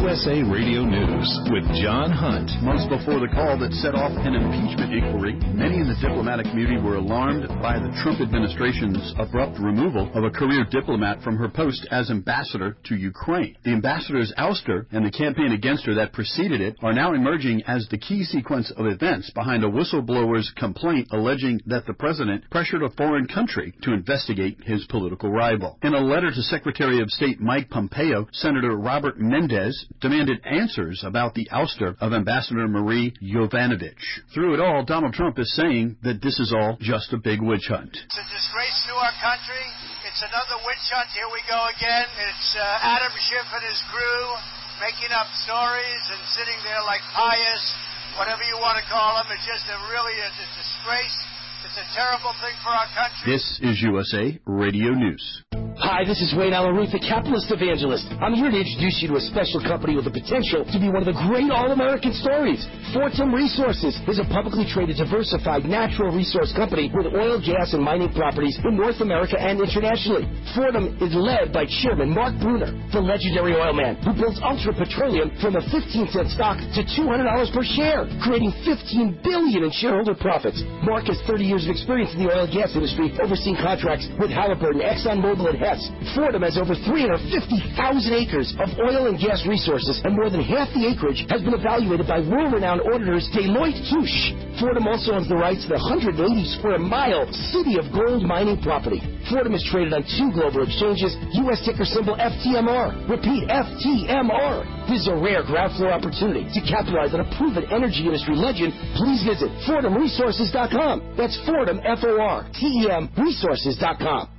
USA Radio News with John Hunt. Months before the call that set off an impeachment inquiry, many in the diplomatic community were alarmed by the Trump administration's abrupt removal of a career diplomat from her post as ambassador to Ukraine. The ambassador's ouster and the campaign against her that preceded it are now emerging as the key sequence of events behind a whistleblower's complaint alleging that the president pressured a foreign country to investigate his political rival. In a letter to Secretary of State Mike Pompeo, Senator Robert Mendez demanded answers about the ouster of Ambassador Marie Yovanovitch. Through it all, Donald Trump is saying that this is all just a big witch hunt. It's a disgrace to our country. It's another witch hunt. Here we go again. It's Adam Schiff and his crew making up stories and sitting there like pious, whatever you want to call them. It's just really a disgrace. It's a terrible thing for our country. This is USA Radio News. Hi, this is Wayne Alaruth, the capitalist evangelist. I'm here to introduce you to a special company with the potential to be one of the great all-American stories. Fortum Resources is a publicly traded, diversified natural resource company with oil, gas, and mining properties in North America and internationally. Fortum is led by Chairman Mark Bruner, the legendary oil man who built Ultra Petroleum from a 15-cent stock to $200 per share, creating $15 billion in shareholder profits. Mark has 30 years of experience in the oil and gas industry, overseeing contracts with Halliburton, ExxonMobil, and Hess. Fortum has over 350,000 acres of oil and gas resources, and more than half the acreage has been evaluated by world-renowned auditors Deloitte Touche. Fortum also owns the rights to the 180-square-mile City of Gold mining property. Fortum is traded on 2 global exchanges, U.S. ticker symbol FTMR. Repeat, FTMR. This is a rare ground floor opportunity to capitalize on a proven energy industry legend. Please visit FortumResources.com. That's Fortum, F-O-R-T-E-M, resources.com.